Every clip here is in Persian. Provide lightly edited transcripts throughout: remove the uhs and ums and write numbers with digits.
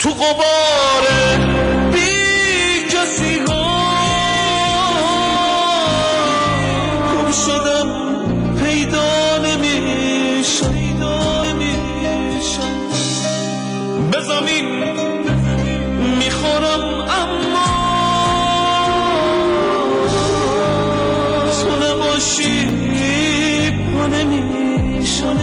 تو غبار بی کسی ها گم شدم، پیدا نمیشم، به زمین میخورم اما تو نباشی پا نمیشم.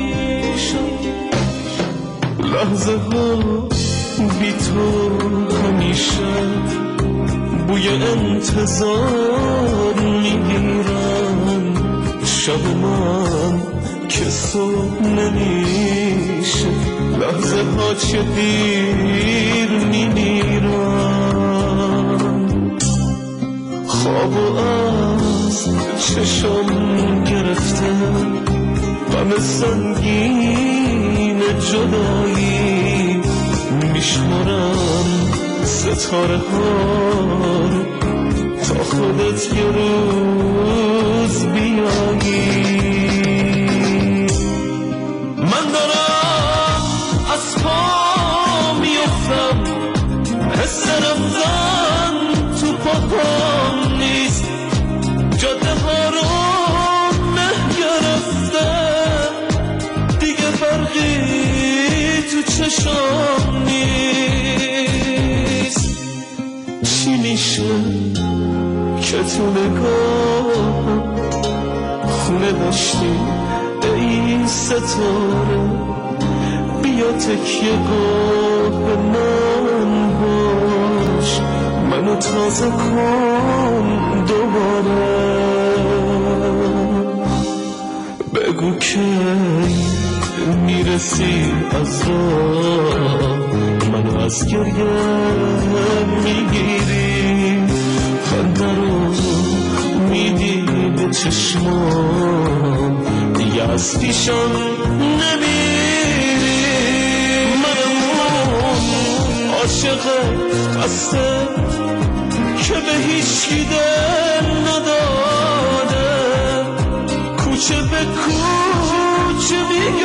لحظه ها بی تو همیشه بوی انتظار میگیرن، شب من که صبح نمیشه، لحظه ها چه دیر میمیرن. خوابو از چشم گرفته غم سنگین جدایی، میشمارم ستاره ها تا خودت یه روز بیایی. من دارم از پا میفتم، حس رفتن تو پاکم نیست، جاده ها رو مه گرفته، دیگه فرقی تو چشم نیست. چی میشه که تو نگاه خونه داشتی ای ستاره، بیا تکیه گاه من باش، منو تازه کن دوباره. بگو که میرسی از راه، منو از گریه میگیری، خنده رو میدی به چشمام، دیگه از پیشم نمیری. منم عاشق خسته که به هیچکی دل نداده، کوچه به کوچه میگه